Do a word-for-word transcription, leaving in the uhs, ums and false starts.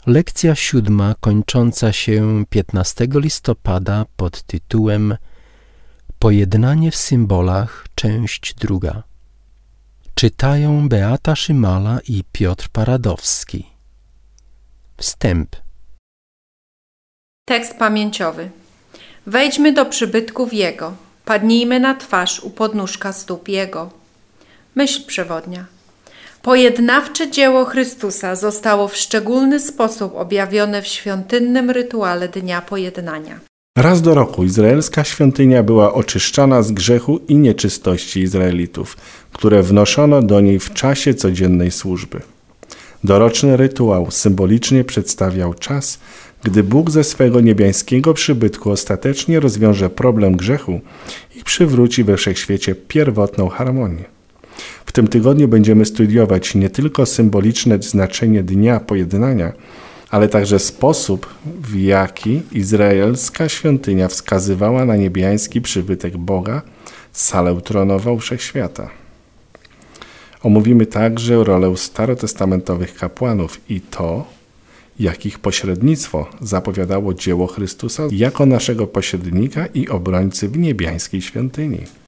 Lekcja siódma, kończąca się piętnastego listopada pod tytułem Pojednanie w symbolach, część druga. Czytają Beata Szymala i Piotr Paradowski. Wstęp. Tekst pamięciowy. Wejdźmy do przybytków Jego, padnijmy na twarz u podnóżka stóp Jego. Myśl przewodnia. Pojednawcze dzieło Chrystusa zostało w szczególny sposób objawione w świątynnym rytuale Dnia Pojednania. Raz do roku izraelska świątynia była oczyszczana z grzechu i nieczystości Izraelitów, które wnoszono do niej w czasie codziennej służby. Doroczny rytuał symbolicznie przedstawiał czas, gdy Bóg ze swego niebiańskiego przybytku ostatecznie rozwiąże problem grzechu i przywróci we wszechświecie pierwotną harmonię. W tym tygodniu będziemy studiować nie tylko symboliczne znaczenie Dnia Pojednania, ale także sposób, w jaki izraelska świątynia wskazywała na niebiański przybytek Boga, salę tronową wszechświata. Omówimy także rolę starotestamentowych kapłanów i to, jak ich pośrednictwo zapowiadało dzieło Chrystusa jako naszego pośrednika i obrońcy w niebiańskiej świątyni.